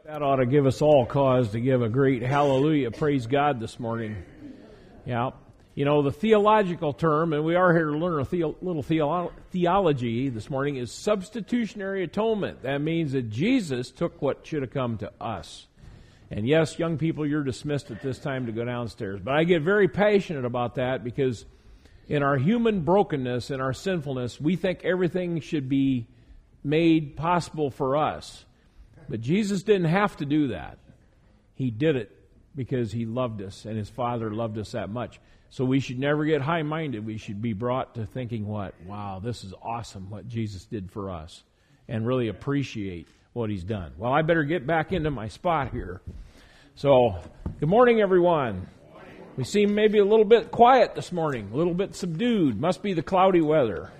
That ought to give us all cause to give a great hallelujah, praise God this morning. Yeah. You know, the theological term, and we are here to learn a little theology this morning, is substitutionary atonement. That means that Jesus took what should have come to us. And yes, young people, you're dismissed at this time to go downstairs. But I get very passionate about that because in our human brokenness, in our sinfulness, we think everything should be made possible for us. But Jesus didn't have to do that. He did it because He loved us and His Father loved us that much. So we should never get high-minded. We should be brought to thinking what? Wow, this is awesome what Jesus did for us, and really appreciate what He's done. Well, I better get back into my spot here. So, good morning, everyone. We seem maybe a little bit quiet this morning, a little bit subdued. Must be the cloudy weather.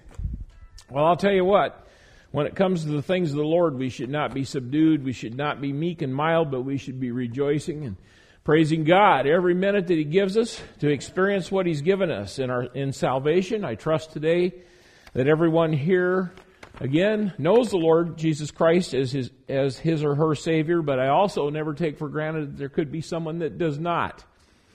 Well, I'll tell you what. When it comes to the things of the Lord, we should not be subdued. We should not be meek and mild, but we should be rejoicing and praising God every minute that He gives us to experience what He's given us in salvation. I trust today that everyone here, again, knows the Lord Jesus Christ as his or her Savior, but I also never take for granted that there could be someone that does not.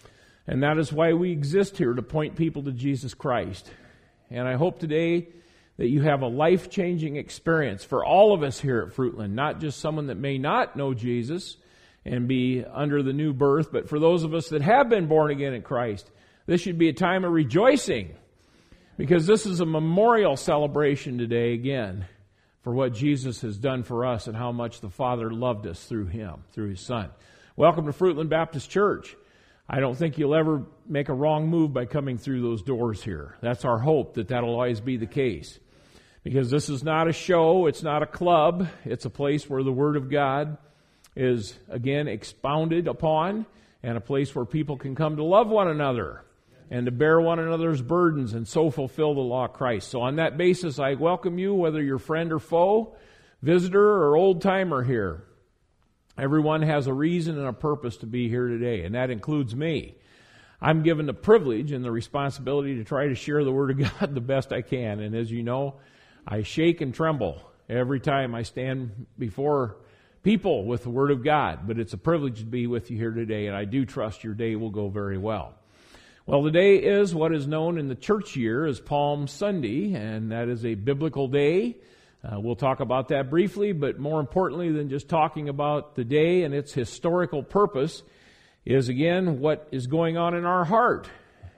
And that is why we exist here, to point people to Jesus Christ. And I hope today that you have a life-changing experience for all of us here at Fruitland, not just someone that may not know Jesus and be under the new birth, but for those of us that have been born again in Christ. This should be a time of rejoicing, because this is a memorial celebration today, again, for what Jesus has done for us and how much the Father loved us through Him, through His Son. Welcome to Fruitland Baptist Church. I don't think you'll ever make a wrong move by coming through those doors here. That's our hope, that that'll always be the case. Because this is not a show, it's not a club, it's a place where the Word of God is, again, expounded upon, and a place where people can come to love one another and to bear one another's burdens and so fulfill the law of Christ. So on that basis, I welcome you, whether you're friend or foe, visitor or old-timer here. Everyone has a reason and a purpose to be here today, and that includes me. I'm given the privilege and the responsibility to try to share the Word of God the best I can, and as you know, I shake and tremble every time I stand before people with the Word of God. But it's a privilege to be with you here today, and I do trust your day will go very well. Well, today is what is known in the church year as Palm Sunday, and that is a biblical day. We'll talk about that briefly, but more importantly than just talking about the day and its historical purpose is, again, what is going on in our heart.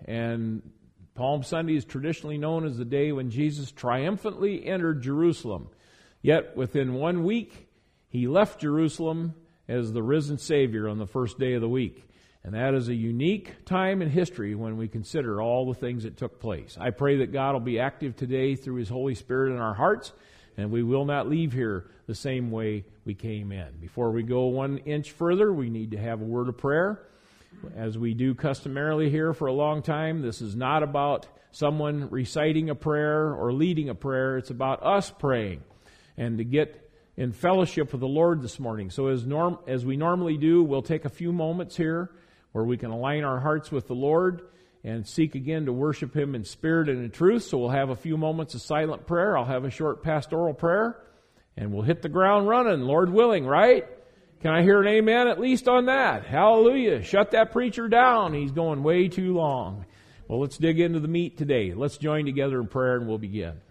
And Palm Sunday is traditionally known as the day when Jesus triumphantly entered Jerusalem. Yet within 1 week, He left Jerusalem as the risen Savior on the first day of the week. And that is a unique time in history when we consider all the things that took place. I pray that God will be active today through His Holy Spirit in our hearts, and we will not leave here the same way we came in. Before we go 1 inch further, we need to have a word of prayer. As we do customarily here for a long time, this is not about someone reciting a prayer or leading a prayer. It's about us praying and to get in fellowship with the Lord this morning. So as we normally do, we'll take a few moments here where we can align our hearts with the Lord and seek again to worship Him in spirit and in truth. So we'll have a few moments of silent prayer. I'll have a short pastoral prayer, and we'll hit the ground running, Lord willing, right? Can I hear an amen at least on that? Hallelujah. Shut that preacher down. He's going way too long. Well, let's dig into the meat today. Let's join together in prayer and we'll begin.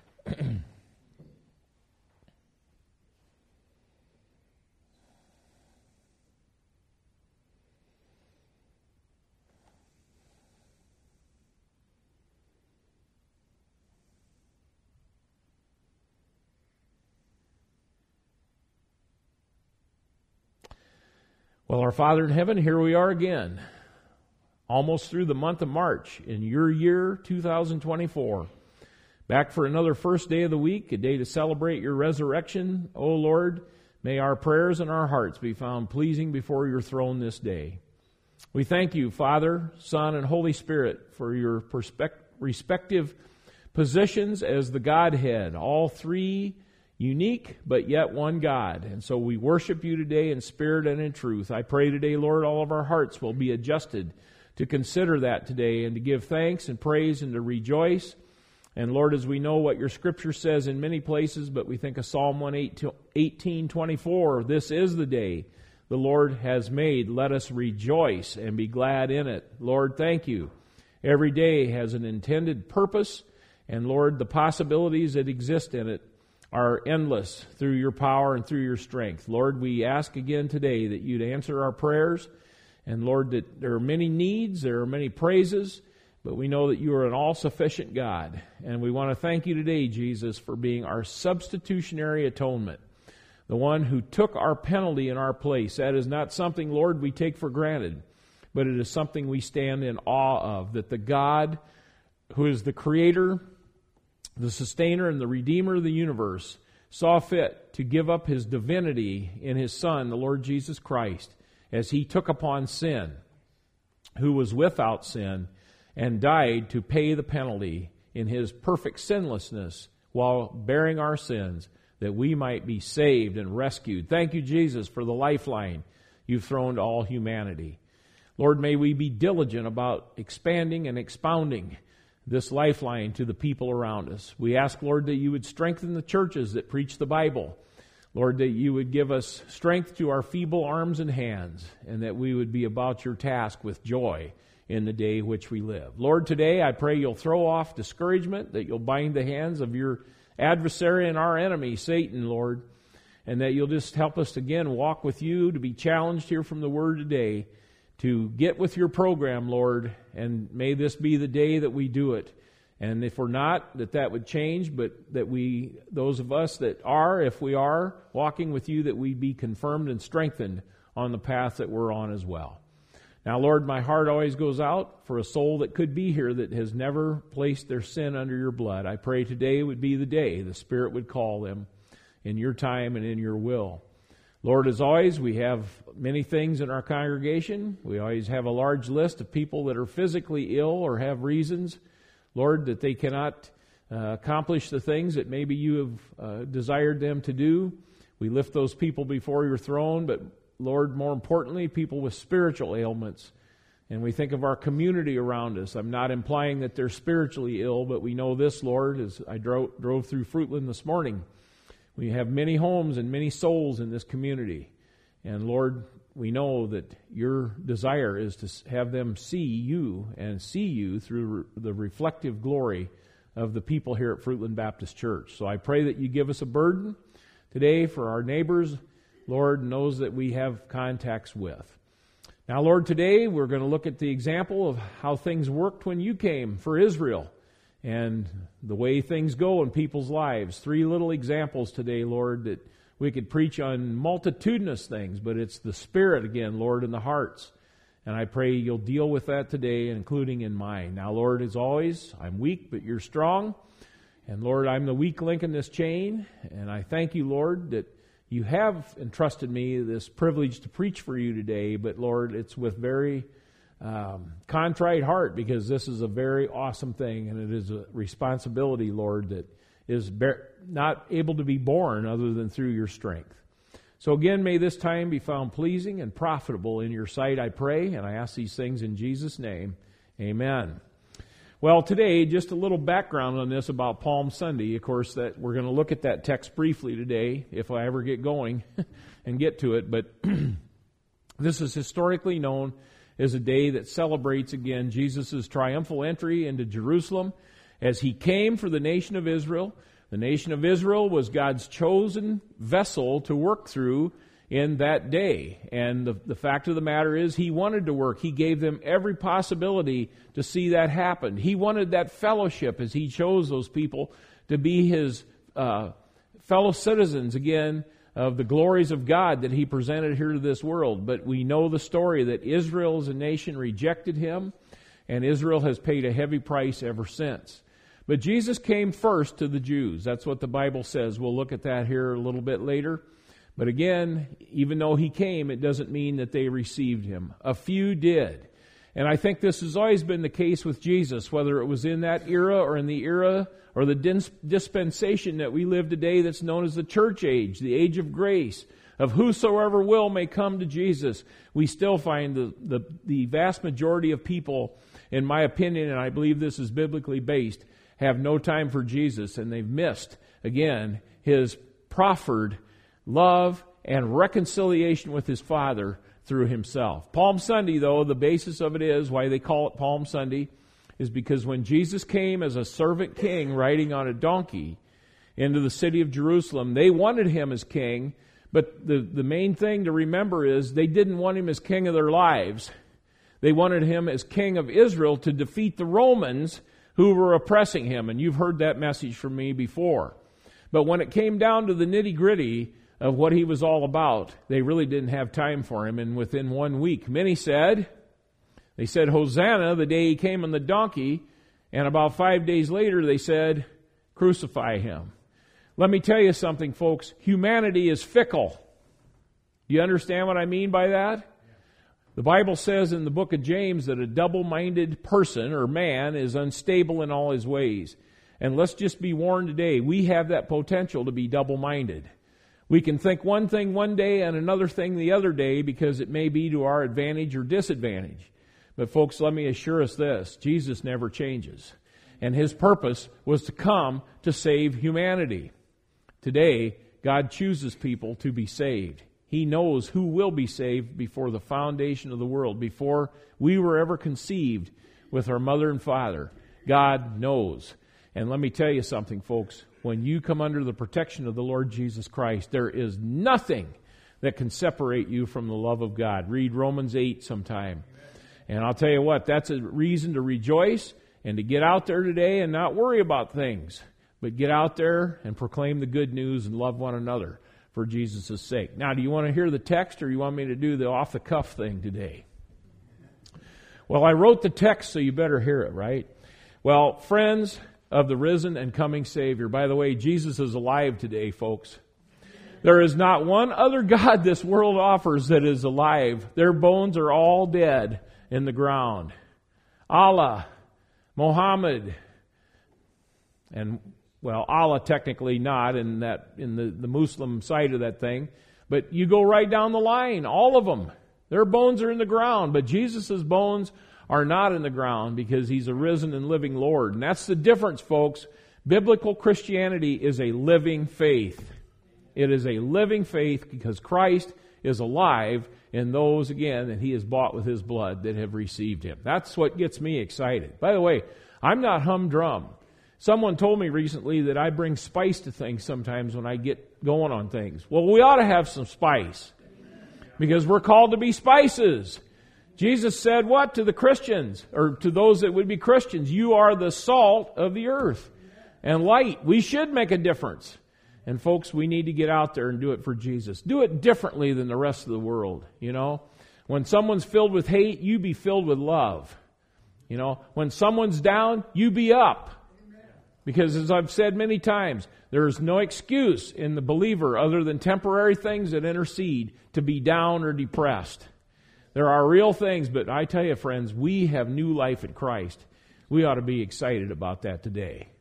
Well, our Father in heaven, here we are again, almost through the month of March in your year 2024. Back for another first day of the week, a day to celebrate your resurrection. O Lord, may our prayers and our hearts be found pleasing before your throne this day. We thank you, Father, Son, and Holy Spirit, for your respective positions as the Godhead, all three unique, but yet one God. And so we worship you today in spirit and in truth. I pray today, Lord, all of our hearts will be adjusted to consider that today and to give thanks and praise and to rejoice And Lord, as we know what your Scripture says in many places, but we think of Psalm 118:24, this is the day the Lord has made. Let us rejoice and be glad in it. Lord, thank you. Every day has an intended purpose, and Lord, the possibilities that exist in it are endless through your power and through your strength. Lord, we ask again today that you'd answer our prayers, and Lord, that there are many needs, there are many praises, but we know that you are an all-sufficient God. And we want to thank you today, Jesus, for being our substitutionary atonement, the one who took our penalty in our place. That is not something, Lord, we take for granted, but it is something we stand in awe of, that the God who is the Creator, the Sustainer, and the Redeemer of the universe saw fit to give up His divinity in His Son, the Lord Jesus Christ, as He took upon sin, who was without sin, and died to pay the penalty in His perfect sinlessness while bearing our sins, that we might be saved and rescued. Thank you, Jesus, for the lifeline you've thrown to all humanity. Lord, may we be diligent about expanding and expounding this lifeline to the people around us. We ask, Lord, that you would strengthen the churches that preach the Bible. Lord, that you would give us strength to our feeble arms and hands, and that we would be about your task with joy in the day which we live. Lord, today I pray you'll throw off discouragement, that you'll bind the hands of your adversary and our enemy, Satan, Lord, and that you'll just help us again walk with you, to be challenged here from the Word today, to get with your program, Lord, and may this be the day that we do it. And if we're not, that would change, but that we, those of us that are, if we are walking with you, that we be confirmed and strengthened on the path that we're on as well. Now, Lord, my heart always goes out for a soul that could be here that has never placed their sin under your blood. I pray today would be the day the Spirit would call them in your time and in your will. Lord, as always, we have many things in our congregation. We always have a large list of people that are physically ill or have reasons, Lord, that they cannot accomplish the things that maybe you have desired them to do. We lift those people before your throne, but Lord, more importantly, people with spiritual ailments. And we think of our community around us. I'm not implying that they're spiritually ill, but we know this, Lord, as I drove through Fruitland this morning. We have many homes and many souls in this community. And Lord, we know that your desire is to have them see you and see you through the reflective glory of the people here at Fruitland Baptist Church. So I pray that you give us a burden today for our neighbors, Lord, and those that we have contacts with. Now, Lord, today we're going to look at the example of how things worked when you came for Israel and the way things go in people's lives. 3 little examples today, Lord, that we could preach on multitudinous things, but it's the Spirit again, Lord, in the hearts. And I pray you'll deal with that today, including in mine. Now, Lord, as always, I'm weak, but you're strong. And Lord, I'm the weak link in this chain. And I thank you, Lord, that you have entrusted me this privilege to preach for you today, but Lord, it's with very contrite heart, because this is a very awesome thing, and it is a responsibility, Lord, that is not able to be borne other than through your strength. So again, may this time be found pleasing and profitable in your sight, I pray, and I ask these things in Jesus' name. Amen. Well, today, just a little background on this about Palm Sunday. Of course, that we're going to look at that text briefly today, if I ever get going and get to it. But this is historically known as a day that celebrates, again, Jesus' triumphal entry into Jerusalem as he came for the nation of Israel. The nation of Israel was God's chosen vessel to work through in that day. And the fact of the matter is, he wanted to work. He gave them every possibility to see that happen. He wanted that fellowship as he chose those people to be his fellow citizens, again, of the glories of God that he presented here to this world. But we know the story that Israel as a nation rejected him, and Israel has paid a heavy price ever since. But Jesus came first to the Jews. That's what the Bible says. We'll look at that here a little bit later. But again, even though he came, it doesn't mean that they received him. A few did. And I think this has always been the case with Jesus, whether it was in that era or in the era or the dispensation that we live today that's known as the church age, the age of grace, of whosoever will may come to Jesus. We still find the vast majority of people, in my opinion, and I believe this is biblically based, have no time for Jesus, and they've missed, again, His proffered love and reconciliation with His Father through Himself. Palm Sunday, though, the basis of it is, why they call it Palm Sunday, is because when Jesus came as a servant king riding on a donkey into the city of Jerusalem, they wanted Him as king, but the main thing to remember is they didn't want Him as king of their lives. They wanted Him as king of Israel to defeat the Romans who were oppressing Him, and you've heard that message from me before. But when it came down to the nitty-gritty of what He was all about, they really didn't have time for Him, and within 1 week, many said, they said, Hosanna, the day He came on the donkey, and about 5 days later they said, crucify Him. Let me tell you something, folks. Humanity is fickle. Do you understand what I mean by that? The Bible says in the book of James that a double-minded person or man is unstable in all his ways. And let's just be warned today, we have that potential to be double-minded. We can think one thing one day and another thing the other day because it may be to our advantage or disadvantage. But folks, let me assure us this, Jesus never changes. And His purpose was to come to save humanity. Today, God chooses people to be saved. He knows who will be saved before the foundation of the world, before we were ever conceived with our mother and father. God knows. And let me tell you something, folks. When you come under the protection of the Lord Jesus Christ, there is nothing that can separate you from the love of God. Read Romans 8 sometime. And I'll tell you what, that's a reason to rejoice and to get out there today and not worry about things. But get out there and proclaim the good news and love one another for Jesus' sake. Now, do you want to hear the text or you want me to do the off-the-cuff thing today? Well, I wrote the text, so you better hear it, right? Well, friends of the risen and coming Savior. By the way, Jesus is alive today, folks. There is not one other God this world offers that is alive. Their bones are all dead in the ground. Allah, Muhammad, and well, Allah technically not in the Muslim side of that thing, but you go right down the line, all of them. Their bones are in the ground, but Jesus' bones are not in the ground because He's a risen and living Lord. And that's the difference, folks. Biblical Christianity is a living faith. It is a living faith because Christ is alive in those, again, that He has bought with His blood that have received Him. That's what gets me excited. By the way, I'm not humdrum. Someone told me recently that I bring spice to things sometimes when I get going on things. Well, we ought to have some spice because we're called to be spices. Jesus said what to the Christians, or to those that would be Christians? You are the salt of the earth and light. We should make a difference. And folks, we need to get out there and do it for Jesus. Do it differently than the rest of the world, you know. When someone's filled with hate, you be filled with love. You know, when someone's down, you be up. Because as I've said many times, there is no excuse in the believer other than temporary things that intercede to be down or depressed. There are real things, but I tell you, friends, we have new life in Christ. We ought to be excited about that today.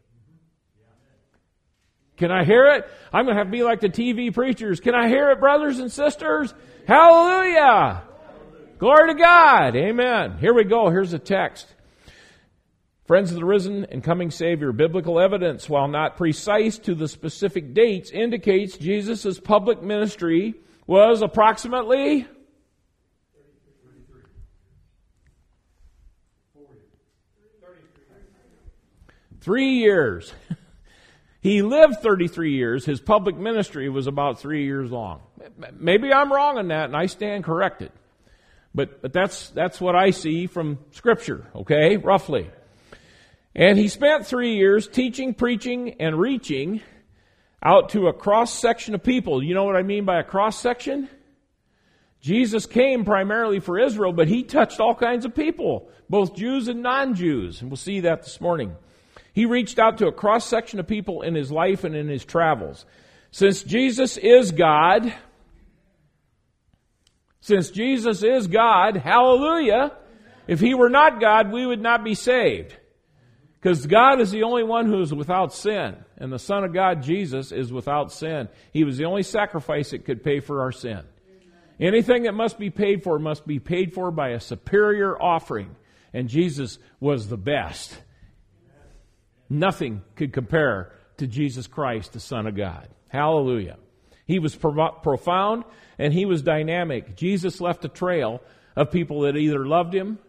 Can I hear it? I'm going to have to be like the TV preachers. Can I hear it, brothers and sisters? Hallelujah! Glory to God! Amen. Here we go. Here's the text. Friends of the risen and coming Savior, biblical evidence, while not precise to the specific dates, indicates Jesus' public ministry was approximately 3 years. He lived 33 years. His public ministry was about 3 years long. Maybe I'm wrong on that, and I stand corrected. But that's what I see from Scripture, okay, roughly. And he spent 3 years teaching, preaching, and reaching out to a cross-section of people. You know what I mean by a cross-section? Jesus came primarily for Israel, but He touched all kinds of people, both Jews and non-Jews. And we'll see that this morning. He reached out to a cross-section of people in His life and in His travels. Since Jesus is God, hallelujah, if He were not God, we would not be saved. Because God is the only one who is without sin. And the Son of God, Jesus, is without sin. He was the only sacrifice that could pay for our sin. Anything that must be paid for by a superior offering. And Jesus was the best. Nothing could compare to Jesus Christ, the Son of God. Hallelujah. He was profound and he was dynamic. Jesus left a trail of people that either loved him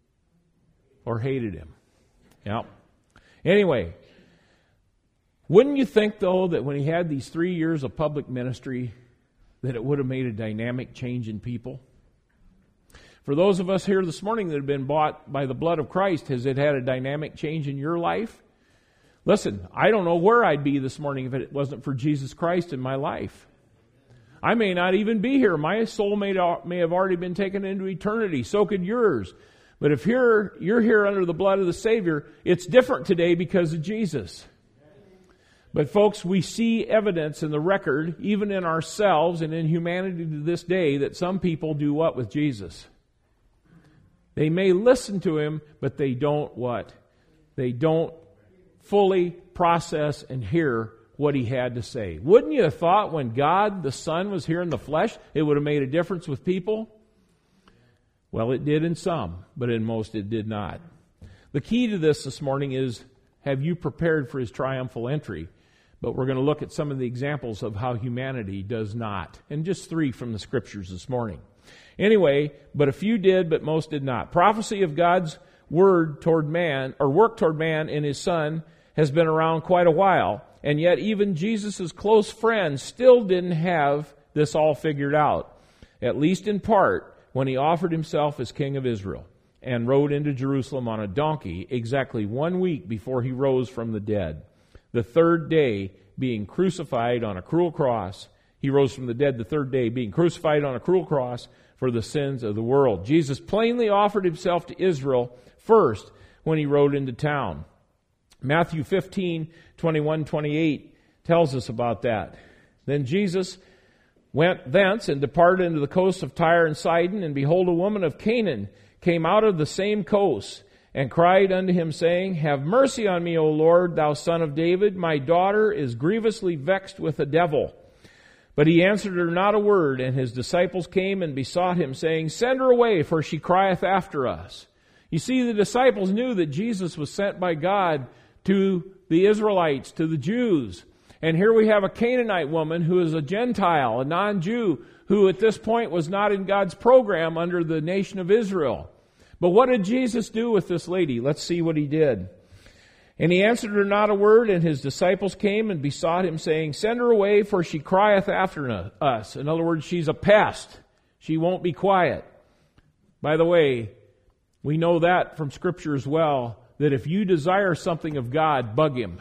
or hated him. Yep. Anyway, wouldn't you think, though, that when he had these 3 years of public ministry, that it would have made a dynamic change in people? For those of us here this morning that have been bought by the blood of Christ, has it had a dynamic change in your life? Listen, I don't know where I'd be this morning if it wasn't for Jesus Christ in my life. I may not even be here. My soul may have already been taken into eternity. So could yours. But if you're here under the blood of the Savior, it's different today because of Jesus. But folks, we see evidence in the record, even in ourselves and in humanity to this day, that some people do what with Jesus? They may listen to him, but they don't what? They don't fully process and hear what he had to say. Wouldn't you have thought when God, the Son, was here in the flesh, it would have made a difference with people? Well, it did in some, but in most it did not. The key to this morning is, have you prepared for his triumphal entry? But we're going to look at some of the examples of how humanity does not. And just 3 from the Scriptures this morning. Anyway, but a few did, but most did not. Prophecy of God's word toward man, or work toward man in his Son, has been around quite a while. And yet even Jesus' close friends still didn't have this all figured out. At least in part, when he offered himself as King of Israel and rode into Jerusalem on a donkey exactly 1 week before he rose from the dead. The third day being crucified on a cruel cross. He rose from the dead the third day being crucified on a cruel cross for the sins of the world. Jesus plainly offered himself to Israel first when he rode into town. Matthew 15:21-28 tells us about that. Then Jesus went thence and departed into the coast of Tyre and Sidon, and behold, a woman of Canaan came out of the same coast, and cried unto him, saying, Have mercy on me, O Lord, thou Son of David. My daughter is grievously vexed with a devil. But he answered her not a word, and his disciples came and besought him, saying, Send her away, for she crieth after us. You see, the disciples knew that Jesus was sent by God to the Israelites, to the Jews. And here we have a Canaanite woman who is a Gentile, a non-Jew, who at this point was not in God's program under the nation of Israel. But what did Jesus do with this lady? Let's see what he did. And he answered her not a word, and his disciples came and besought him, saying, Send her away, for she crieth after us. In other words, she's a pest. She won't be quiet. By the way, we know that from Scripture as well, that if you desire something of God, bug him.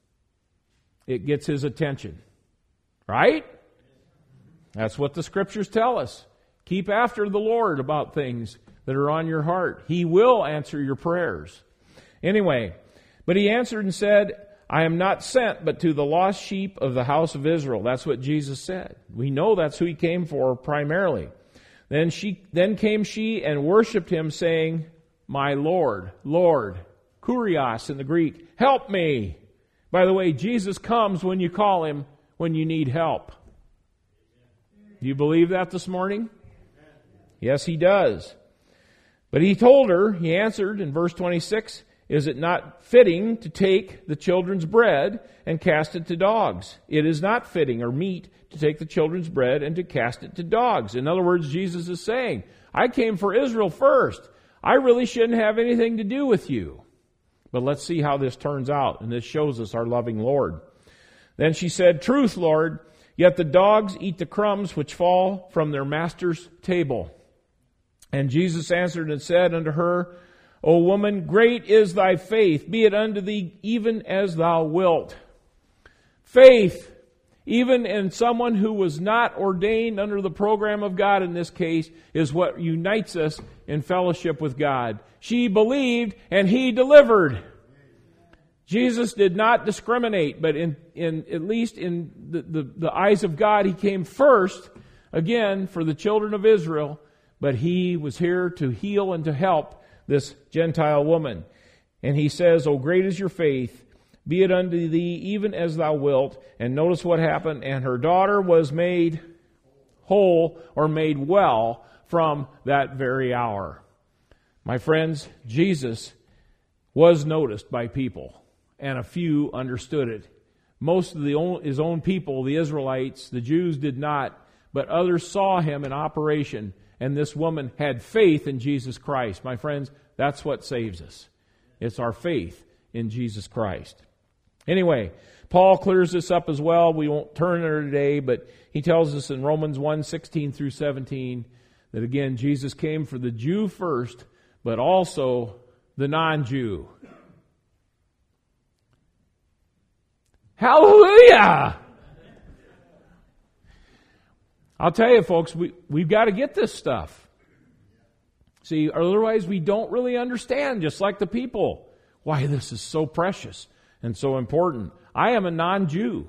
It gets his attention. Right? That's what the Scriptures tell us. Keep after the Lord about things that are on your heart. He will answer your prayers. Anyway, but he answered and said, I am not sent but to the lost sheep of the house of Israel. That's what Jesus said. We know that's who he came for primarily. Then came she and worshipped him, saying, My Lord, Lord, kurios in the Greek, help me. By the way, Jesus comes when you call him, when you need help. Do you believe that this morning? Yes, he does. But he told her, he answered in verse 26, Is it not fitting to take the children's bread and cast it to dogs? It is not fitting or meet to take the children's bread and to cast it to dogs. In other words, Jesus is saying, I came for Israel first. I really shouldn't have anything to do with you. But let's see how this turns out. And this shows us our loving Lord. Then she said, Truth, Lord, yet the dogs eat the crumbs which fall from their master's table. And Jesus answered and said unto her, O woman, great is thy faith, be it unto thee even as thou wilt. Faith, even in someone who was not ordained under the program of God in this case, is what unites us in fellowship with God. She believed and he delivered. Jesus did not discriminate, but in at least in the eyes of God, he came first, again, for the children of Israel, but he was here to heal and to help this Gentile woman. And he says, O great is your faith, be it unto thee even as thou wilt. And notice what happened. And her daughter was made whole or made well from that very hour. My friends, Jesus was noticed by people. and a few understood it. Most of his own people, the Israelites, the Jews, did not, but others saw him in operation, and this woman had faith in Jesus Christ. My friends, that's what saves us. It's our faith in Jesus Christ. Anyway, Paul clears this up as well. We won't turn there today, but he tells us in Romans 1:16 through 17 that again, Jesus came for the Jew first, but also the non-Jew. Hallelujah! I'll tell you, folks, we've got to get this stuff. See, otherwise we don't really understand, just like the people, why this is so precious and so important. I am a non-Jew.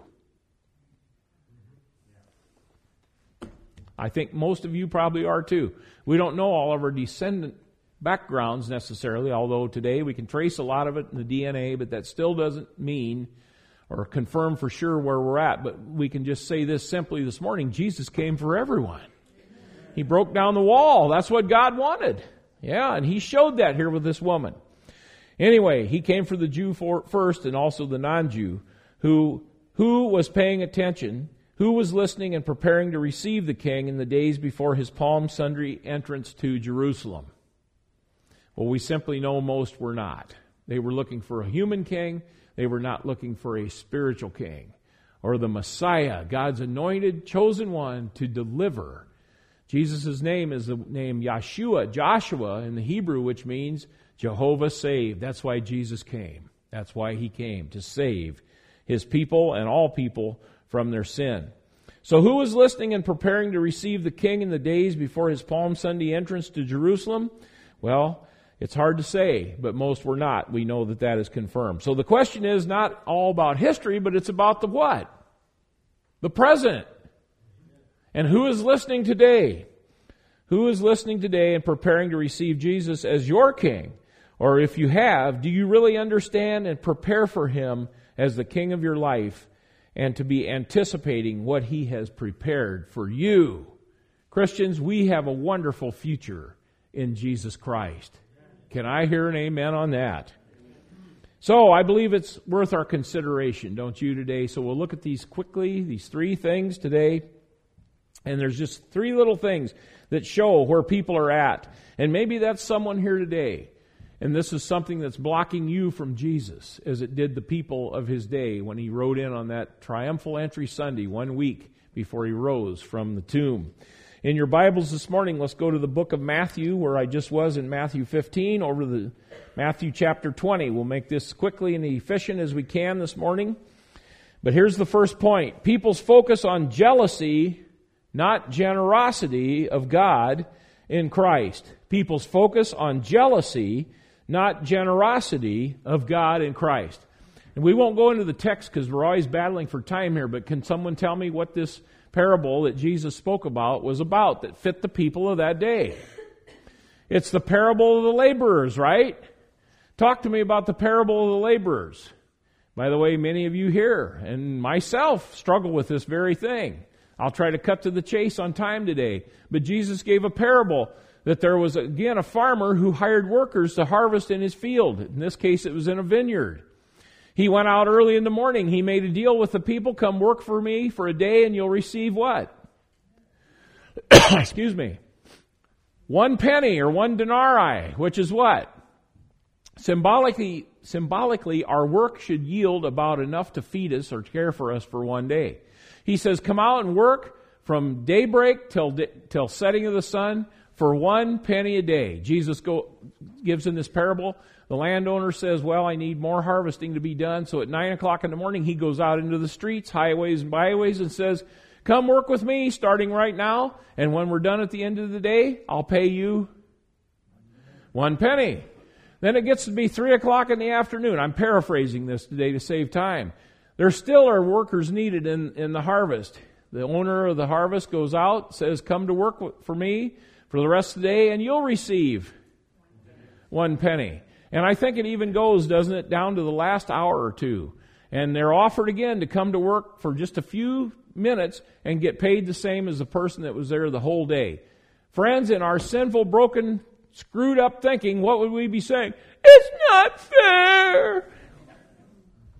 I think most of you probably are too. We don't know all of our descendant backgrounds necessarily, although today we can trace a lot of it in the DNA, but that still doesn't mean or confirm for sure where we're at. But we can just say this simply this morning: Jesus came for everyone. He broke down the wall. That's what God wanted. Yeah, and He showed that here with this woman. Anyway, He came for the Jew first and also the non-Jew who was paying attention, who was listening and preparing to receive the King in the days before His Palm Sunday entrance to Jerusalem. Well, we simply know most were not. They were looking for a human king. They were not looking for a spiritual king or the Messiah, God's anointed, chosen one to deliver. Jesus' name is the name Yeshua, Joshua in the Hebrew, which means Jehovah saved. That's why Jesus came. That's why He came, to save His people and all people from their sin. So who was listening and preparing to receive the King in the days before His Palm Sunday entrance to Jerusalem? Well, it's hard to say, but most were not. We know that is confirmed. So the question is not all about history, but it's about the what? The present. And who is listening today? Who is listening today and preparing to receive Jesus as your King? Or if you have, do you really understand and prepare for Him as the King of your life and to be anticipating what He has prepared for you? Christians, we have a wonderful future in Jesus Christ. Can I hear an amen on that? So I believe it's worth our consideration, don't you, today? So we'll look at these quickly, these three things today. And there's just three little things that show where people are at. And maybe that's someone here today. And this is something that's blocking you from Jesus, as it did the people of His day when He rode in on that triumphal entry Sunday, 1 week before He rose from the tomb. In your Bibles this morning, let's go to the book of Matthew, where I just was in Matthew 15, over to Matthew chapter 20. We'll make this quickly and efficient as we can this morning. But here's the first point. People's focus on jealousy, not generosity of God in Christ. People's focus on jealousy, not generosity of God in Christ. And we won't go into the text because we're always battling for time here, but can someone tell me what this parable that Jesus spoke about was about that fit the people of that day? It's the parable of the laborers, right? Talk to me about the parable of the laborers. By the way, many of you here and myself struggle with this very thing. I'll try to cut to the chase on time today. But Jesus gave a parable that there was, again, a farmer who hired workers to harvest in his field. In this case, it was in a vineyard. He went out early in the morning. He made a deal with the people. Come work for me for a day and you'll receive what? Excuse me. 1 penny or 1 denarii, which is what? Symbolically, our work should yield about enough to feed us or care for us for 1 day. He says, come out and work from daybreak till setting of the sun for 1 penny a day. Jesus gives in this parable. The landowner says, well, I need more harvesting to be done. So at 9 o'clock in the morning, he goes out into the streets, highways and byways, and says, come work with me starting right now. And when we're done at the end of the day, I'll pay you 1 penny. Then it gets to be 3 o'clock in the afternoon. I'm paraphrasing this today to save time. There still are workers needed in the harvest. The owner of the harvest goes out, says, come to work for me for the rest of the day, and you'll receive 1 penny. And I think it even goes, doesn't it, down to the last hour or two. And they're offered again to come to work for just a few minutes and get paid the same as the person that was there the whole day. Friends, in our sinful, broken, screwed up thinking, what would we be saying? It's not fair.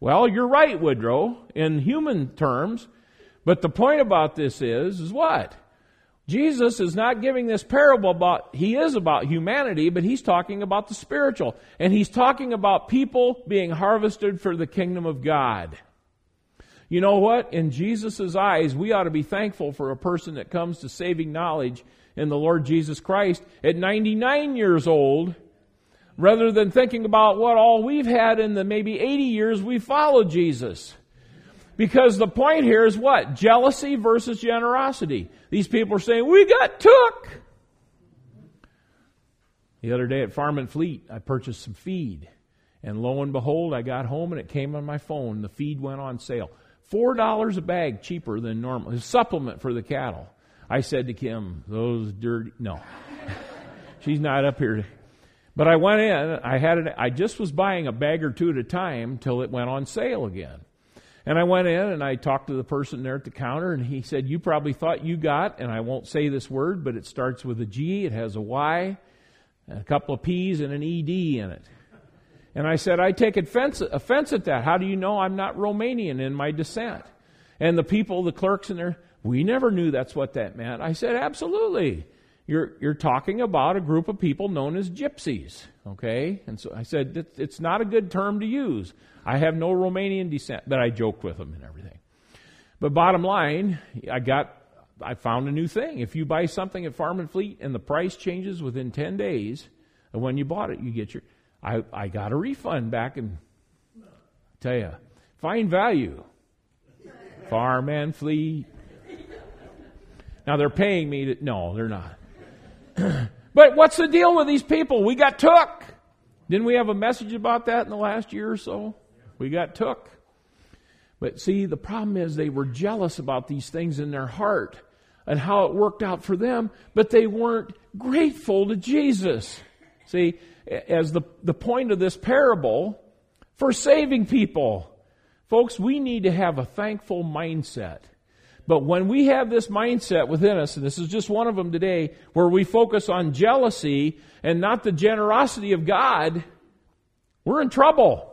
Well, you're right, Woodrow, in human terms. But the point about this is what? Jesus is not giving this parable about, he is about humanity, but he's talking about the spiritual. And he's talking about people being harvested for the kingdom of God. You know what? In Jesus' eyes, we ought to be thankful for a person that comes to saving knowledge in the Lord Jesus Christ at 99 years old, rather than thinking about what all we've had in the maybe 80 years we followed Jesus. Because the point here is what? Jealousy versus generosity. These people are saying, we got took. The other day at Farm and Fleet, I purchased some feed. And lo and behold, I got home and it came on my phone. The feed went on sale. $4 a bag cheaper than normal. It's a supplement for the cattle. I said to Kim, those dirty... No. She's not up here. But I went in. I just was buying a bag or two at a time till it went on sale again. And I went in and I talked to the person there at the counter, and he said, you probably thought you got, and I won't say this word, but it starts with a G, it has a Y, a couple of P's, and an ED in it. And I said, I take offense at that. How do you know I'm not Romanian in my descent? And the people, the clerks in there, we never knew that's what that meant. I said, absolutely. You're talking about a group of people known as gypsies, okay? And so I said, it's not a good term to use. I have no Romanian descent, but I joked with them and everything. But bottom line, I found a new thing. If you buy something at Farm and Fleet and the price changes within 10 days of when you bought it, you get your... I got a refund back, and I tell you, fine value. Farm and Fleet. Now they're paying me to... No, they're not. But what's the deal with these people? We got took. Didn't we have a message about that in the last year or so? We got took. But see, the problem is they were jealous about these things in their heart and how it worked out for them, but they weren't grateful to Jesus. See, as the point of this parable for saving people. Folks, we need to have a thankful mindset. But when we have this mindset within us, and this is just one of them today, where we focus on jealousy and not the generosity of God, we're in trouble.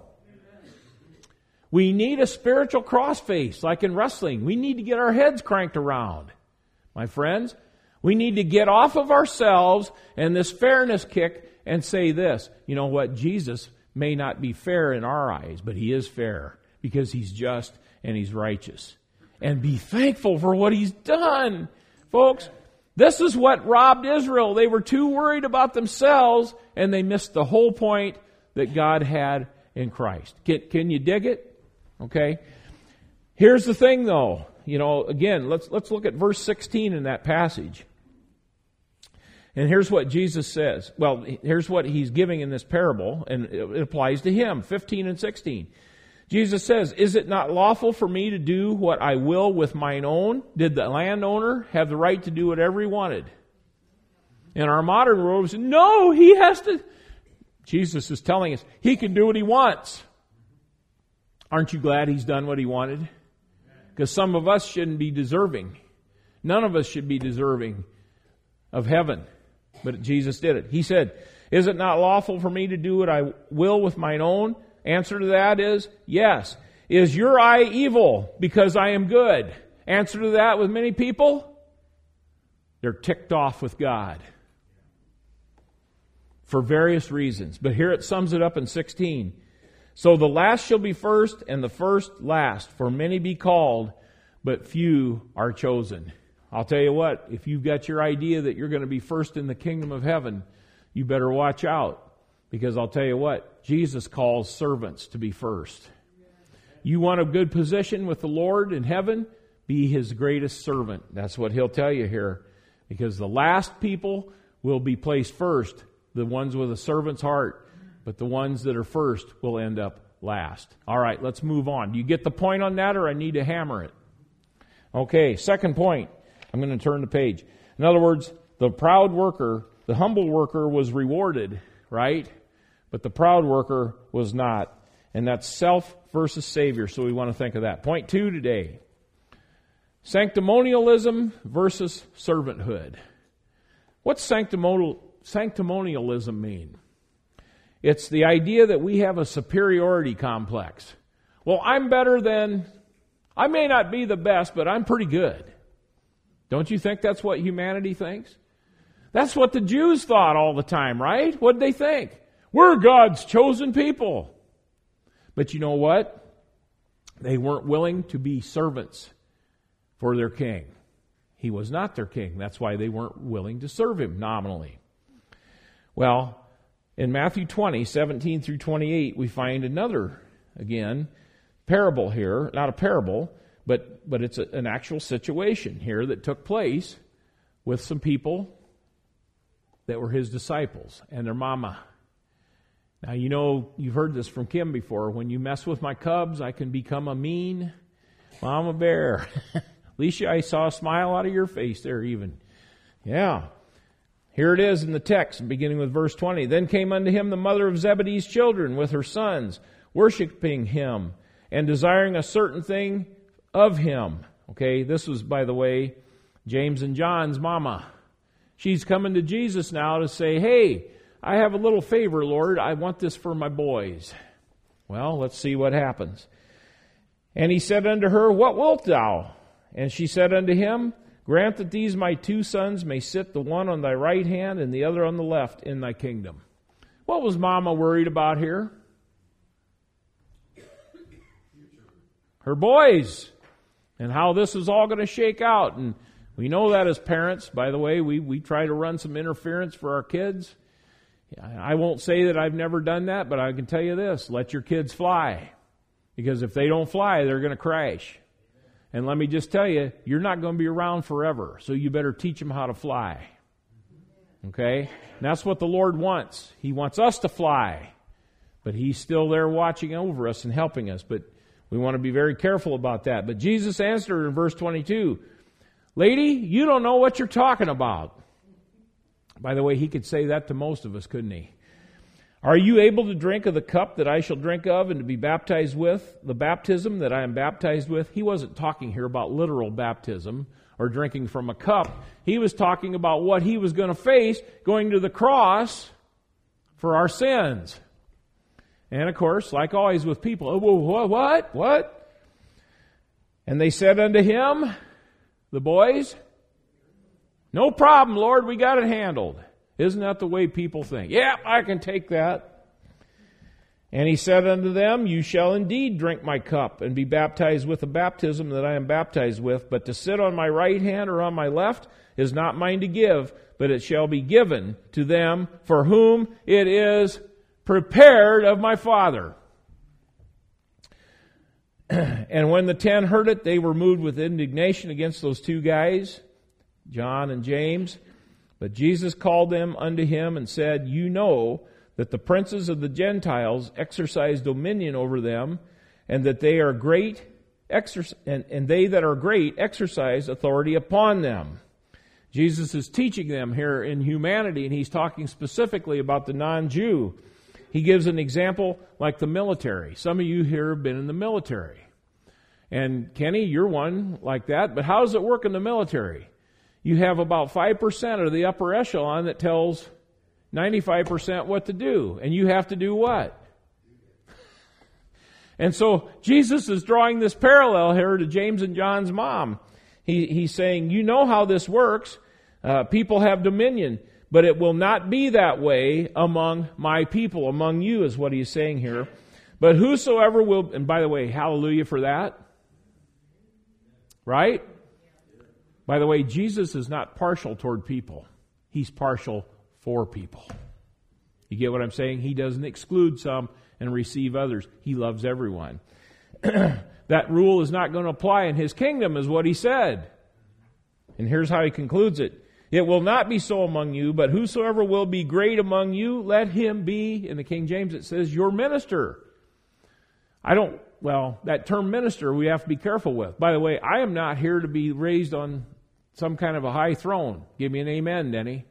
We need a spiritual crossface, like in wrestling. We need to get our heads cranked around. My friends, we need to get off of ourselves and this fairness kick and say this, you know what, Jesus may not be fair in our eyes, but He is fair because He's just and He's righteous. And be thankful for what He's done. Folks, this is what robbed Israel. They were too worried about themselves and they missed the whole point that God had in Christ. Can you dig it? Okay. Here's the thing though. You know, again, let's look at verse 16 in that passage. And here's what Jesus says. Well, here's what He's giving in this parable, and it applies to Him, 15 and 16. Jesus says, is it not lawful for me to do what I will with mine own? Did the landowner have the right to do whatever he wanted? In our modern world, we say, no, he has to. Jesus is telling us he can do what he wants. Aren't you glad He's done what He wanted? Because some of us shouldn't be deserving. None of us should be deserving of heaven. But Jesus did it. He said, is it not lawful for me to do what I will with mine own? Answer to that is, yes. Is your eye evil because I am good? Answer to that with many people, they're ticked off with God. For various reasons. But here it sums it up in 16. So the last shall be first, and the first last. For many be called, but few are chosen. I'll tell you what, if you've got your idea that you're going to be first in the kingdom of heaven, you better watch out. Because I'll tell you what, Jesus calls servants to be first. You want a good position with the Lord in heaven? Be His greatest servant. That's what He'll tell you here. Because the last people will be placed first, the ones with a servant's heart. But the ones that are first will end up last. All right, let's move on. Do you get the point on that, or I need to hammer it? Okay, second point. I'm going to turn the page. In other words, the proud worker, the humble worker was rewarded, right? But the proud worker was not. And that's self versus Savior. So we want to think of that. Point 2 today. Sanctimonialism versus servanthood. What's sanctimonialism mean? It's the idea that we have a superiority complex. Well, I may not be the best, but I'm pretty good. Don't you think that's what humanity thinks? That's what the Jews thought all the time, right? What did they think? We're God's chosen people. But you know what? They weren't willing to be servants for their king. He was not their king. That's why they weren't willing to serve him nominally. Well, in Matthew 20, 17 through 28, we find another, again, parable here. Not a parable, but it's an actual situation here that took place with some people that were his disciples and their mama. Now, you know, you've heard this from Kim before. When you mess with my cubs, I can become a mean mama bear. Alicia, I saw a smile out of your face there even. Yeah. Here it is in the text, beginning with verse 20. Then came unto him the mother of Zebedee's children with her sons, worshiping him and desiring a certain thing of him. Okay, this was, by the way, James and John's mama. She's coming to Jesus now to say, hey, I have a little favor, Lord. I want this for my boys. Well, let's see what happens. And he said unto her, what wilt thou? And she said unto him, grant that these my two sons may sit the one on thy right hand and the other on the left in thy kingdom. What was Mama worried about here? Her boys. And how this is all going to shake out. And we know that as parents. By the way, we try to run some interference for our kids. I won't say that I've never done that, but I can tell you this. Let your kids fly. Because if they don't fly, they're going to crash. And let me just tell you, you're not going to be around forever. So you better teach them how to fly. Okay? And that's what the Lord wants. He wants us to fly. But He's still there watching over us and helping us. But we want to be very careful about that. But Jesus answered in verse 22, lady, you don't know what you're talking about. By the way, He could say that to most of us, couldn't He? Are you able to drink of the cup that I shall drink of and to be baptized with, the baptism that I am baptized with? He wasn't talking here about literal baptism or drinking from a cup. He was talking about what He was going to face going to the cross for our sins. And of course, like always with people, oh, what? And they said unto Him, the boys, no problem, Lord, we got it handled. Isn't that the way people think? Yeah, I can take that. And He said unto them, you shall indeed drink my cup and be baptized with the baptism that I am baptized with, but to sit on my right hand or on my left is not mine to give, but it shall be given to them for whom it is prepared of my Father. And when the 10 heard it, they were moved with indignation against those two guys, John and James. But Jesus called them unto Him and said, you know that the princes of the Gentiles exercise dominion over them, and that they are great, and they that are great exercise authority upon them. Jesus is teaching them here in humanity, and He's talking specifically about the non-Jew. He gives an example like the military. Some of you here have been in the military. And Kenny, you're one like that. But how does it work in the military? You have about 5% of the upper echelon that tells 95% what to do. And you have to do what? And so Jesus is drawing this parallel here to James and John's mom. He's saying, you know how this works. People have dominion. But it will not be that way among my people, among you, is what He's saying here. But whosoever will, and by the way, hallelujah for that. Right? By the way, Jesus is not partial toward people. He's partial for people. You get what I'm saying? He doesn't exclude some and receive others. He loves everyone. That rule is not going to apply in His kingdom, is what He said. And here's how He concludes it. It will not be so among you, but whosoever will be great among you, let him be, in the King James it says, your minister. That term minister we have to be careful with. By the way, I am not here to be raised on some kind of a high throne. Give me an amen, Denny.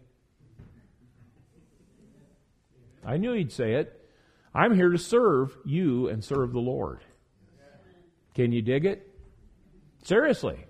I knew he'd say it. I'm here to serve you and serve the Lord. Can you dig it? Seriously.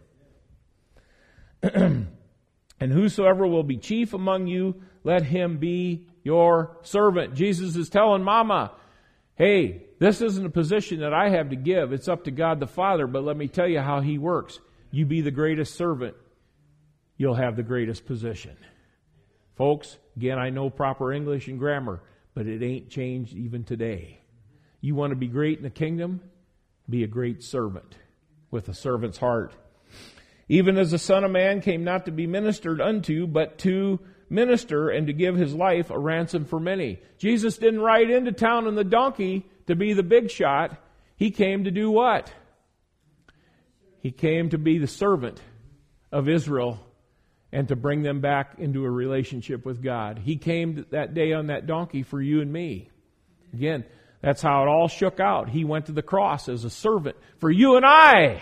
And whosoever will be chief among you, let him be your servant. Jesus is telling Mama, Hey, this isn't a position that I have to give. It's up to God the Father, but let me tell you how He works. You be the greatest servant, you'll have the greatest position. Folks, again, I know proper English and grammar, but it ain't changed even today. You want to be great in the kingdom? Be a great servant with a servant's heart. Even as the Son of Man came not to be ministered unto, but to minister and to give His life a ransom for many. Jesus didn't ride into town on the donkey to be the big shot. He came to do what? He came to be the servant of Israel and to bring them back into a relationship with God. He came that day on that donkey for you and me. Again, that's how it all shook out. He went to the cross as a servant for you and I.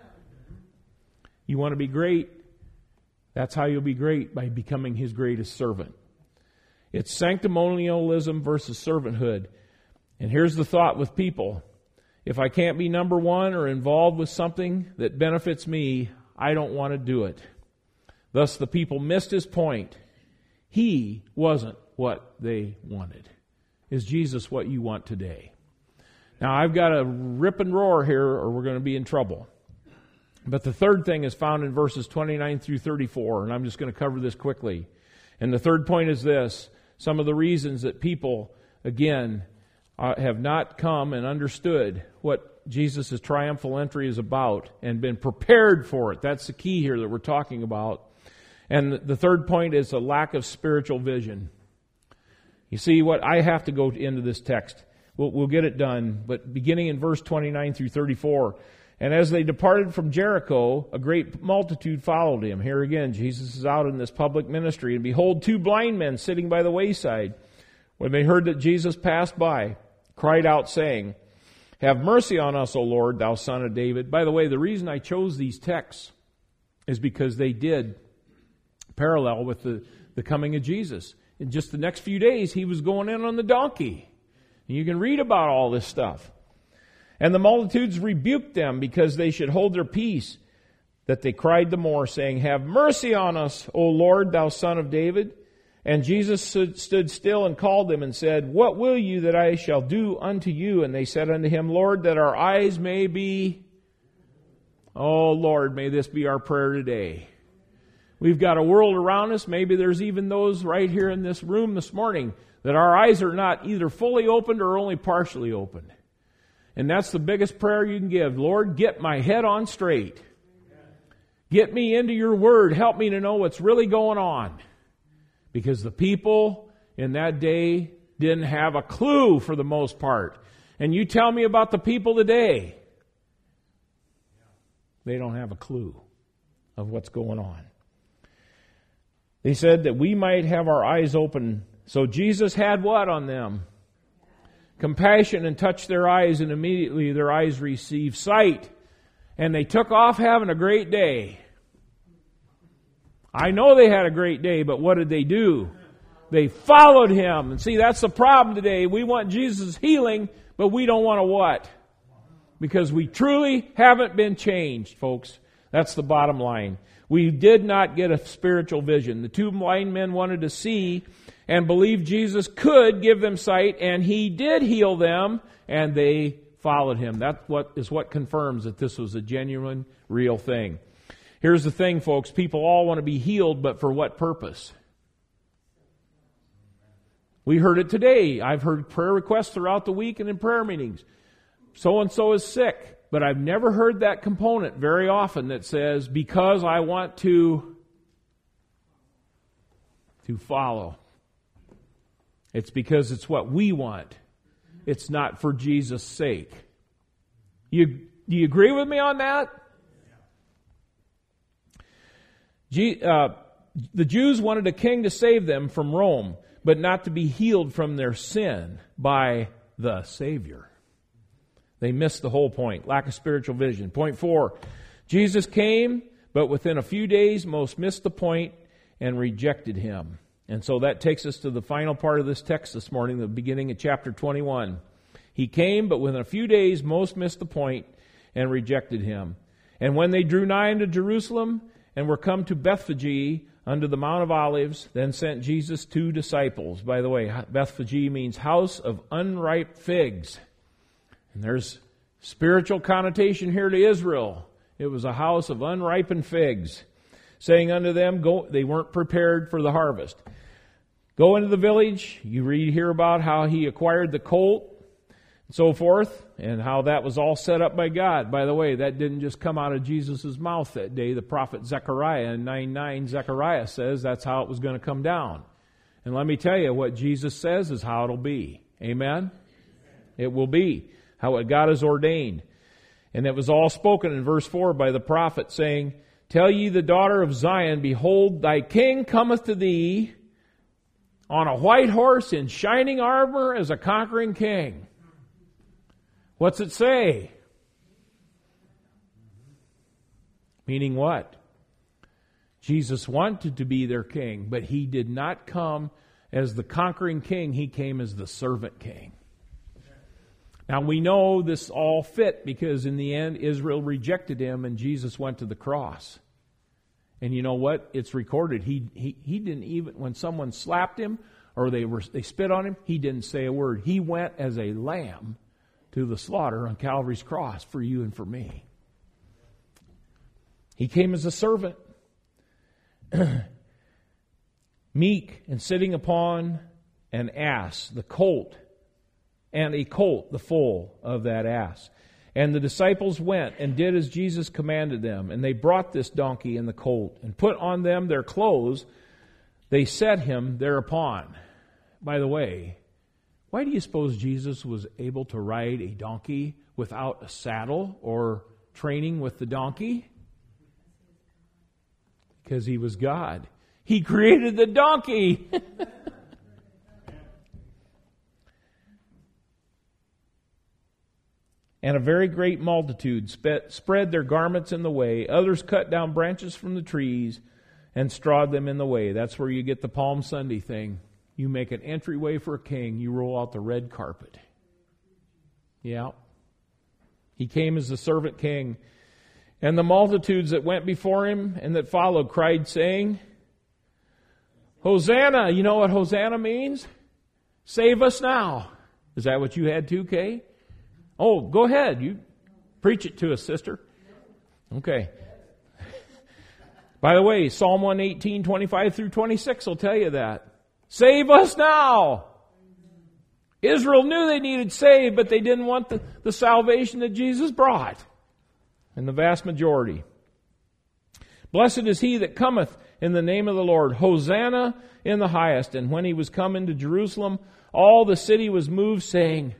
You want to be great? That's how you'll be great, by becoming His greatest servant. It's sanctimonialism versus servanthood. And here's the thought with people. If I can't be number one or involved with something that benefits me, I don't want to do it. Thus the people missed His point. He wasn't what they wanted. Is Jesus what you want today? Now I've got to rip and roar here or we're going to be in trouble. But the third thing is found in verses 29 through 34, and I'm just going to cover this quickly. And the third point is this: some of the reasons that people, again, have not come and understood what Jesus' triumphal entry is about and been prepared for it. That's the key here that we're talking about. And the third point is a lack of spiritual vision. You see, what I have to go into this text. We'll get it done, but beginning in verse 29 through 34. And as they departed from Jericho, a great multitude followed Him. Here again, Jesus is out in this public ministry. And behold, 2 blind men sitting by the wayside, when they heard that Jesus passed by, cried out, saying, Have mercy on us, O Lord, thou Son of David. By the way, the reason I chose these texts is because they did parallel with the coming of Jesus. In just the next few days, He was going in on the donkey. And you can read about all this stuff. And the multitudes rebuked them because they should hold their peace, that they cried the more, saying, Have mercy on us, O Lord, thou Son of David. And Jesus stood still and called them and said, What will you that I shall do unto you? And they said unto Him, Lord, that our eyes may be... Oh, Lord, may this be our prayer today. We've got a world around us. Maybe there's even those right here in this room this morning that our eyes are not either fully opened or only partially opened. And that's the biggest prayer you can give. Lord, get my head on straight. Get me into your word. Help me to know what's really going on. Because the people in that day didn't have a clue for the most part. And you tell me about the people today. They don't have a clue of what's going on. They said that we might have our eyes open. So Jesus had what on them? Compassion, and touched their eyes, and immediately their eyes received sight. And they took off having a great day. I know they had a great day, but what did they do? They followed Him. And see, that's the problem today. We want Jesus' healing, but we don't want to what? Because we truly haven't been changed, folks. That's the bottom line. We did not get a spiritual vision. The 2 blind men wanted to see and believed Jesus could give them sight, and He did heal them, and they followed Him. That is what confirms that this was a genuine, real thing. Here's the thing, folks. People all want to be healed, but for what purpose? We heard it today. I've heard prayer requests throughout the week and in prayer meetings. So-and-so is sick. But I've never heard that component very often that says, because I want to follow. It's because it's what we want. It's not for Jesus' sake. Do you agree with me on that? The Jews wanted a king to save them from Rome, but not to be healed from their sin by the Savior. They missed the whole point. Lack of spiritual vision. Point 4. Jesus came, but within a few days most missed the point and rejected Him. And so that takes us to the final part of this text this morning, the beginning of chapter 21. He came, but within a few days most missed the point and rejected Him. And when they drew nigh unto Jerusalem and were come to Bethphage unto the Mount of Olives, then sent Jesus 2 disciples. By the way, Bethphage means house of unripe figs. And there's spiritual connotation here to Israel. It was a house of unripened figs. Saying unto them, go, they weren't prepared for the harvest. Go into the village. You read here about how he acquired the colt and so forth, and how that was all set up by God. By the way, that didn't just come out of Jesus' mouth that day. The prophet Zechariah in 9:9, Zechariah says that's how it was going to come down. And let me tell you, what Jesus says is how it'll be. Amen? It will be how God has ordained. And it was all spoken in verse 4 by the prophet, saying, Tell ye the daughter of Zion, Behold, thy king cometh to thee on a white horse in shining armor as a conquering king. What's it say? Meaning what? Jesus wanted to be their king, but he did not come as the conquering king. He came as the servant king. Now we know this all fit because in the end Israel rejected him and Jesus went to the cross. And you know what? It's recorded. He didn't even, when someone slapped him or they spit on him, he didn't say a word. He went as a lamb to the slaughter on Calvary's cross for you and for me. He came as a servant, meek and sitting upon an ass, the colt, and a colt, the foal of that ass. And the disciples went and did as Jesus commanded them. And they brought this donkey and the colt and put on them their clothes. They set him thereupon. By the way, why do you suppose Jesus was able to ride a donkey without a saddle or training with the donkey? Because he was God. He created the donkey. And a very great multitude spread their garments in the way. Others cut down branches from the trees and strawed them in the way. That's where you get the Palm Sunday thing. You make an entryway for a king. You roll out the red carpet. Yeah. He came as the servant king. And the multitudes that went before him and that followed cried, saying, Hosanna! You know what Hosanna means? Save us now. Is that what you had too, Kay? Oh, go ahead. You preach it to us, sister. Okay. By the way, Psalm 118, 25 through 26 will tell you that. Save us now. Israel knew they needed saved, but they didn't want the salvation that Jesus brought. In the vast majority. Blessed is he that cometh in the name of the Lord. Hosanna in the highest. And when he was come into Jerusalem, all the city was moved, saying,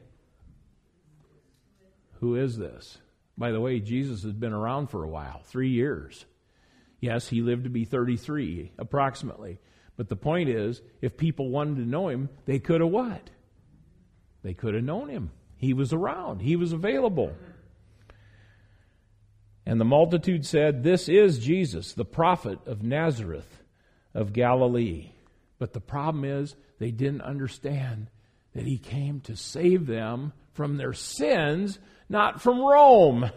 Who is this? By the way, Jesus has been around for a while, 3 years. Yes, he lived to be 33, approximately. But the point is, if people wanted to know him, they could have what? They could have known him. He was around. He was available. And the multitude said, This is Jesus, the prophet of Nazareth of Galilee. But the problem is, they didn't understand that he came to save them from their sins, not from Rome.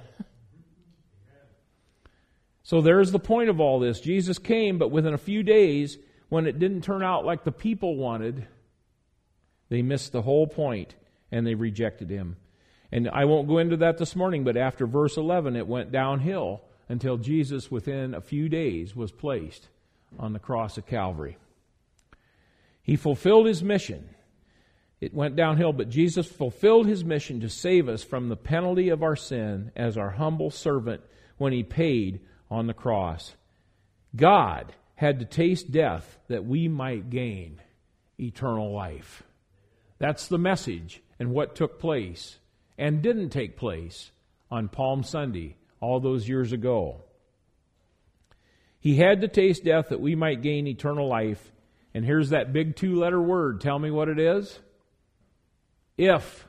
So there's the point of all this. Jesus came, but within a few days, when it didn't turn out like the people wanted, they missed the whole point and they rejected him. And I won't go into that this morning, but after verse 11, it went downhill until Jesus, within a few days, was placed on the cross of Calvary. He fulfilled his mission. It went downhill, but Jesus fulfilled his mission to save us from the penalty of our sin as our humble servant when he paid on the cross. God had to taste death that we might gain eternal life. That's the message and what took place and didn't take place on Palm Sunday all those years ago. He had to taste death that we might gain eternal life. And here's that big 2-letter word. Tell me what it is. If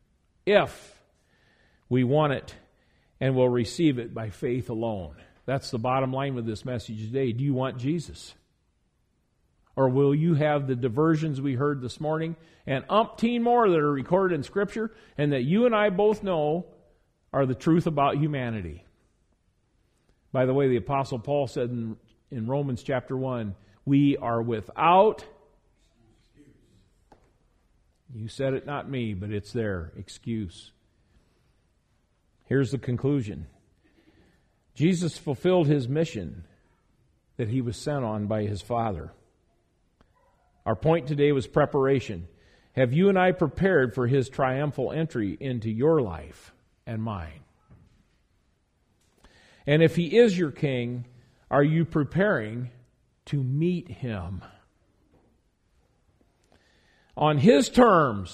we want it and will receive it by faith alone. That's the bottom line with this message today. Do you want Jesus? Or will you have the diversions we heard this morning and umpteen more that are recorded in Scripture and that you and I both know are the truth about humanity? By the way, the Apostle Paul said in in Romans chapter 1, we are without, you said it, not me, but it's there, excuse. Here's the conclusion. Jesus fulfilled his mission that he was sent on by his Father. Our point today was preparation. Have you and I prepared for his triumphal entry into your life and mine? And if he is your king, are you preparing to meet him on his terms?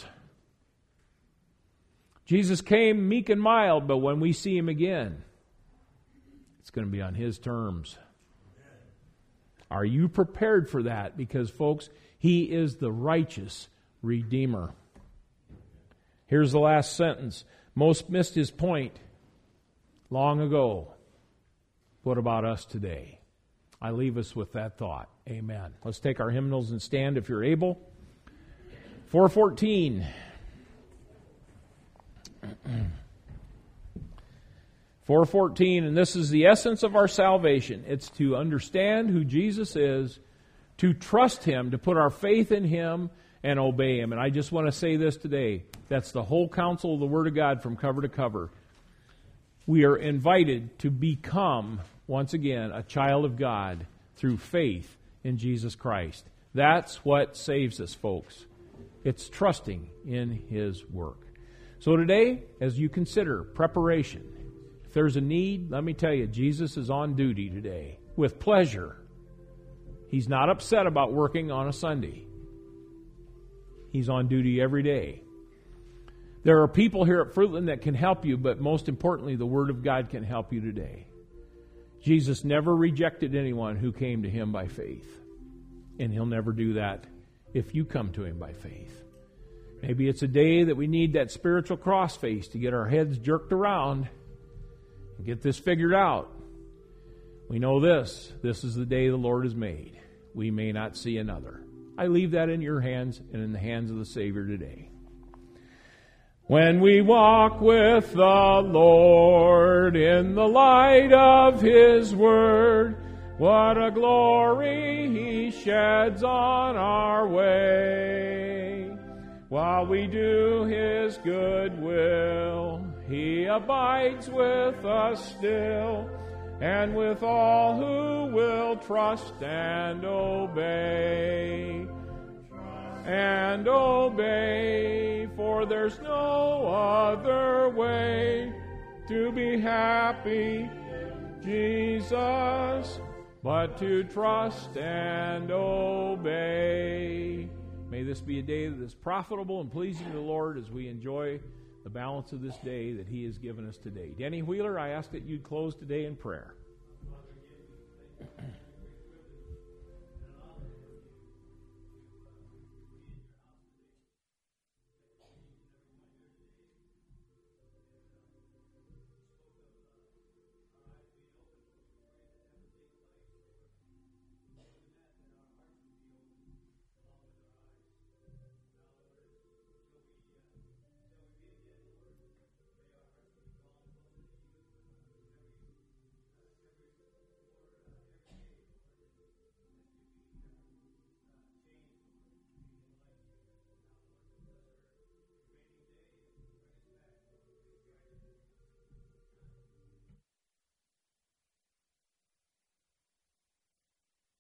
Jesus came meek and mild, but when we see him again, it's going to be on his terms. Are you prepared for that? Because, folks, he is the righteous Redeemer. Here's the last sentence. Most missed his point long ago. What about us today? I leave us with that thought. Amen. Let's take our hymnals and stand if you're able. 414. 414, and this is the essence of our salvation. It's to understand who Jesus is, to trust him, to put our faith in him, and obey him. And I just want to say this today. That's the whole counsel of the Word of God from cover to cover. We are invited to become, once again, a child of God through faith in Jesus Christ. That's what saves us, folks. It's trusting in his work. So today, as you consider preparation, if there's a need, let me tell you, Jesus is on duty today with pleasure. He's not upset about working on a Sunday. He's on duty every day. There are people here at Fruitland that can help you, but most importantly, the Word of God can help you today. Jesus never rejected anyone who came to him by faith. And he'll never do that if you come to him by faith. Maybe it's a day that we need that spiritual cross face to get our heads jerked around and get this figured out. We know this. This is the day the Lord has made. We may not see another. I leave that in your hands and in the hands of the Savior today. When we walk with the Lord in the light of his word, what a glory he sheds on our way. While we do his good will, he abides with us still, and with all who will trust and obey. And obey, for there's no other way to be happy, Jesus, but to trust and obey. May this be a day that is profitable and pleasing to the Lord as we enjoy the balance of this day that he has given us today. Denny Wheeler, I ask that you'd close today in prayer.